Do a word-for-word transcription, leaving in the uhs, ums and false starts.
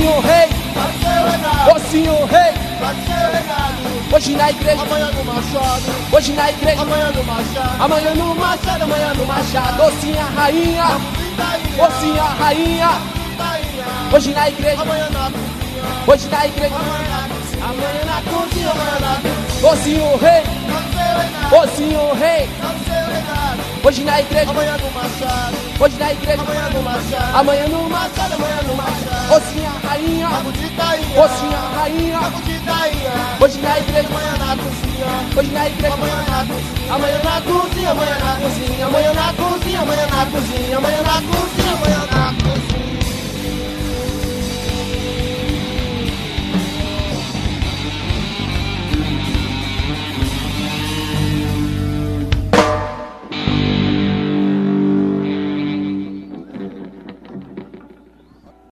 Mocinho rei, mocinho rei, hoje na igreja, amanhã no Machado, hoje na igreja, amanhã no Machado, amanhã no Machado, amanhã no Machado. Mocinha rainha, mocinha rainha, hoje na igreja, amanhã na cozinha, hoje na igreja, amanhã na cozinha, amanhã na cozinha, mocinho rei, mocinho rei, hoje na igreja, amanhã no Machado, hoje na igreja, amanhã no Machado, amanhã no Machado, amanhã no Machado. Mocinha rainha, mocinha rainha, hoje na igreja, amanhã na cozinha, hoje na igreja, amanhã na cozinha, amanhã na cozinha, amanhã na cozinha, amanhã na cozinha, amanhã na cozinha, amanhã na cozinha, amanhã na cozinha.